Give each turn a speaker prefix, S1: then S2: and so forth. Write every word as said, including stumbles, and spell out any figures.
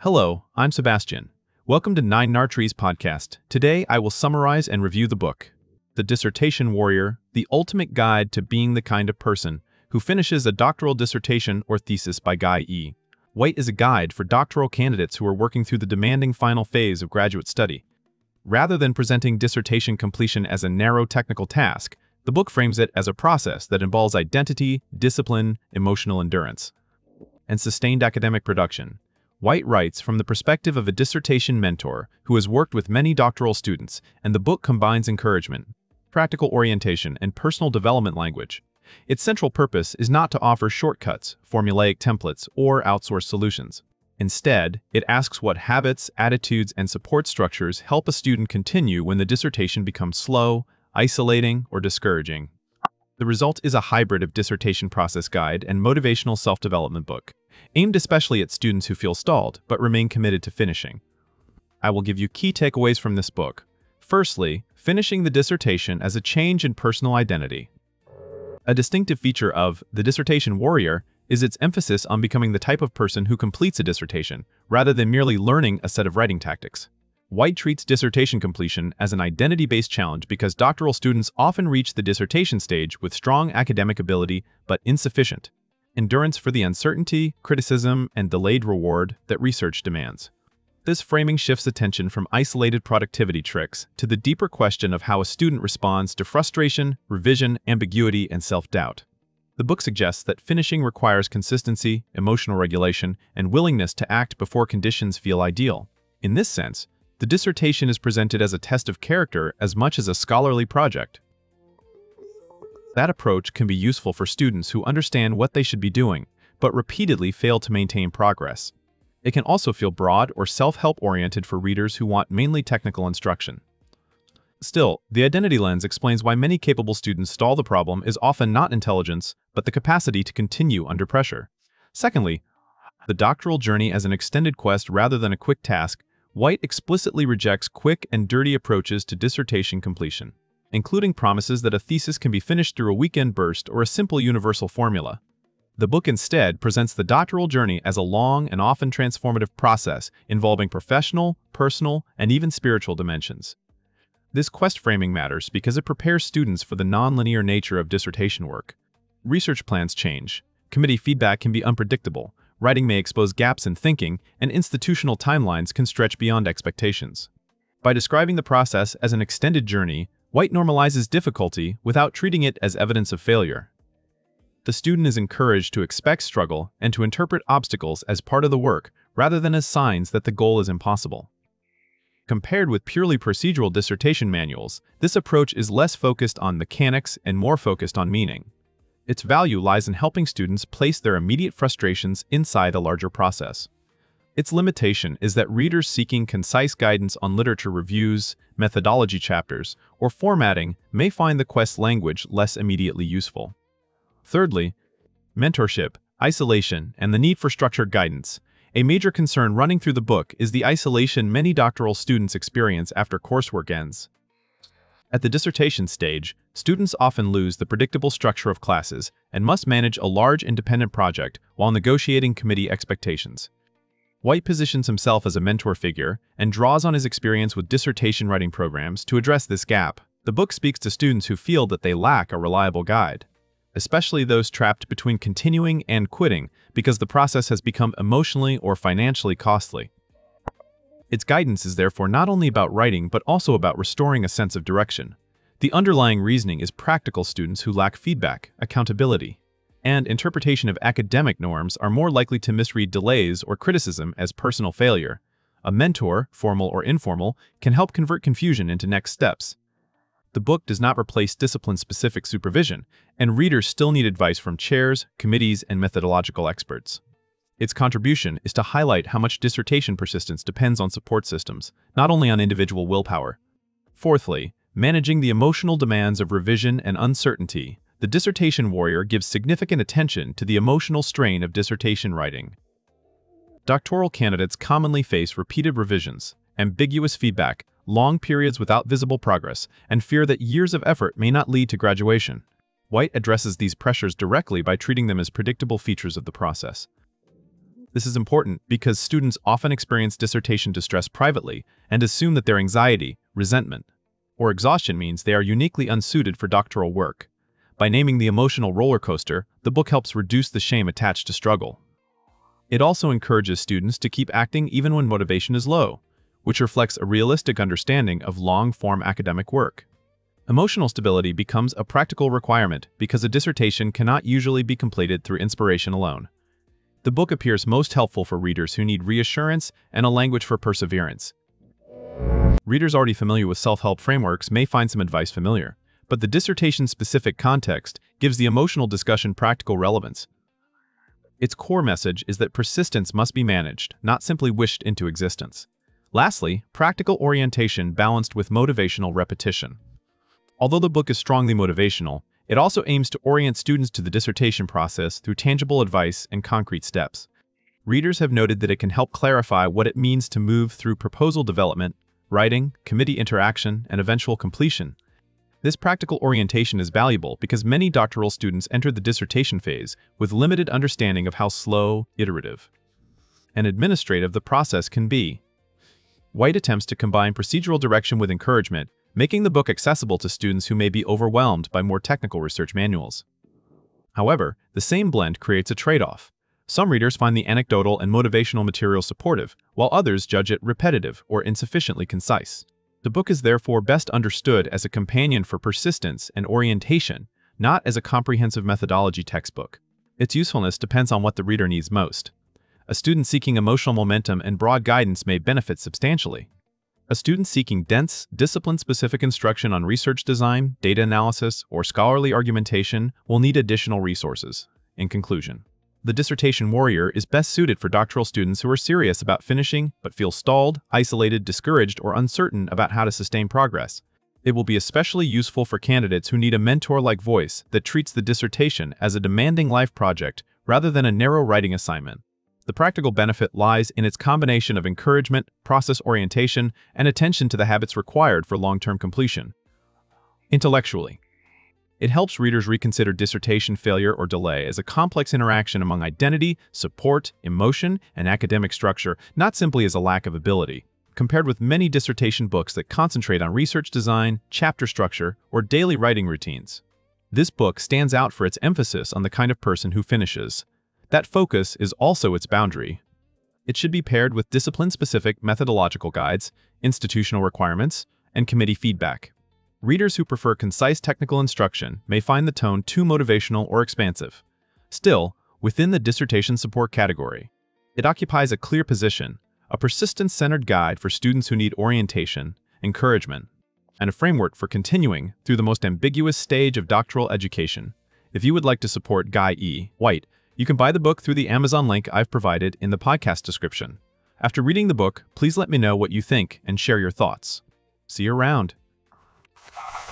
S1: Hello, I'm Sebastian. Welcome to Nine Nartrees podcast. Today, I will summarize and review the book, The Dissertation Warrior, The Ultimate Guide to Being the Kind of Person Who Finishes a Doctoral Dissertation or Thesis by Guy E. White is a guide for doctoral candidates who are working through the demanding final phase of graduate study. Rather than presenting dissertation completion as a narrow technical task, the book frames it as a process that involves identity, discipline, emotional endurance, and sustained academic production. White writes from the perspective of a dissertation mentor who has worked with many doctoral students, and the book combines encouragement, practical orientation, and personal development language. Its central purpose is not to offer shortcuts, formulaic templates, or outsourced solutions. Instead, it asks what habits, attitudes, and support structures help a student continue when the dissertation becomes slow, isolating, or discouraging. The result is a hybrid of dissertation process guide and motivational self-development book, aimed especially at students who feel stalled but remain committed to finishing. I will give you key takeaways from this book. Firstly, finishing the dissertation as a change in personal identity. A distinctive feature of The Dissertation Warrior is its emphasis on becoming the type of person who completes a dissertation, rather than merely learning a set of writing tactics. White treats dissertation completion as an identity-based challenge because doctoral students often reach the dissertation stage with strong academic ability but insufficient endurance for the uncertainty, criticism, and delayed reward that research demands. This framing shifts attention from isolated productivity tricks to the deeper question of how a student responds to frustration, revision, ambiguity, and self-doubt. The book suggests that finishing requires consistency, emotional regulation, and willingness to act before conditions feel ideal. In this sense, the dissertation is presented as a test of character as much as a scholarly project. That approach can be useful for students who understand what they should be doing, but repeatedly fail to maintain progress. It can also feel broad or self-help oriented for readers who want mainly technical instruction. Still, the identity lens explains why many capable students stall. The problem is often not intelligence, but the capacity to continue under pressure. Secondly, the doctoral journey as an extended quest rather than a quick task. White explicitly rejects quick and dirty approaches to dissertation completion, including promises that a thesis can be finished through a weekend burst or a simple universal formula. The book instead presents the doctoral journey as a long and often transformative process involving professional, personal, and even spiritual dimensions. This quest framing matters because it prepares students for the non-linear nature of dissertation work. Research plans change, committee feedback can be unpredictable, writing may expose gaps in thinking, and institutional timelines can stretch beyond expectations. By describing the process as an extended journey, White normalizes difficulty without treating it as evidence of failure. The student is encouraged to expect struggle and to interpret obstacles as part of the work rather than as signs that the goal is impossible. Compared with purely procedural dissertation manuals, this approach is less focused on mechanics and more focused on meaning. Its value lies in helping students place their immediate frustrations inside a larger process. Its limitation is that readers seeking concise guidance on literature reviews, methodology chapters, or formatting may find the quest language less immediately useful. Thirdly, mentorship, isolation, and the need for structured guidance. A major concern running through the book is the isolation many doctoral students experience after coursework ends. At the dissertation stage, students often lose the predictable structure of classes and must manage a large independent project while negotiating committee expectations. White positions himself as a mentor figure and draws on his experience with dissertation writing programs to address this gap. The book speaks to students who feel that they lack a reliable guide, especially those trapped between continuing and quitting because the process has become emotionally or financially costly. Its guidance is therefore not only about writing but also about restoring a sense of direction. The underlying reasoning is practical students who lack feedback, accountability, and interpretation of academic norms are more likely to misread delays or criticism as personal failure. A mentor, formal or informal, can help convert confusion into next steps. The book does not replace discipline-specific supervision, and readers still need advice from chairs, committees, and methodological experts. Its contribution is to highlight how much dissertation persistence depends on support systems, not only on individual willpower. Fourthly, managing the emotional demands of revision and uncertainty. The Dissertation Warrior gives significant attention to the emotional strain of dissertation writing. Doctoral candidates commonly face repeated revisions, ambiguous feedback, long periods without visible progress, and fear that years of effort may not lead to graduation. White addresses these pressures directly by treating them as predictable features of the process. This is important because students often experience dissertation distress privately and assume that their anxiety, resentment, or exhaustion means they are uniquely unsuited for doctoral work. By naming the emotional roller coaster, the book helps reduce the shame attached to struggle. It also encourages students to keep acting even when motivation is low, which reflects a realistic understanding of long-form academic work. Emotional stability becomes a practical requirement because a dissertation cannot usually be completed through inspiration alone. The book appears most helpful for readers who need reassurance and a language for perseverance. Readers already familiar with self-help frameworks may find some advice familiar, but the dissertation-specific context gives the emotional discussion practical relevance. Its core message is that persistence must be managed, not simply wished into existence. Lastly, practical orientation balanced with motivational repetition. Although the book is strongly motivational, it also aims to orient students to the dissertation process through tangible advice and concrete steps. Readers have noted that it can help clarify what it means to move through proposal development, writing, committee interaction, and eventual completion. This practical orientation is valuable because many doctoral students enter the dissertation phase with limited understanding of how slow, iterative, and administrative the process can be. White attempts to combine procedural direction with encouragement, making the book accessible to students who may be overwhelmed by more technical research manuals. However, the same blend creates a trade-off. Some readers find the anecdotal and motivational material supportive, while others judge it repetitive or insufficiently concise. The book is therefore best understood as a companion for persistence and orientation, not as a comprehensive methodology textbook. Its usefulness depends on what the reader needs most. A student seeking emotional momentum and broad guidance may benefit substantially. A student seeking dense, discipline-specific instruction on research design, data analysis, or scholarly argumentation will need additional resources. In conclusion, The Dissertation Warrior is best suited for doctoral students who are serious about finishing but feel stalled, isolated, discouraged, or uncertain about how to sustain progress. It will be especially useful for candidates who need a mentor-like voice that treats the dissertation as a demanding life project rather than a narrow writing assignment. The practical benefit lies in its combination of encouragement, process orientation, and attention to the habits required for long-term completion. Intellectually, it helps readers reconsider dissertation failure or delay as a complex interaction among identity, support, emotion, and academic structure, not simply as a lack of ability. Compared with many dissertation books that concentrate on research design, chapter structure, or daily writing routines, this book stands out for its emphasis on the kind of person who finishes. That focus is also its boundary. It should be paired with discipline-specific methodological guides, institutional requirements, and committee feedback. Readers who prefer concise technical instruction may find the tone too motivational or expansive. Still, within the dissertation support category, it occupies a clear position, a persistence-centered guide for students who need orientation, encouragement, and a framework for continuing through the most ambiguous stage of doctoral education. If you would like to support Guy E. White, you can buy the book through the Amazon link I've provided in the podcast description. After reading the book, please let me know what you think and share your thoughts. See you around.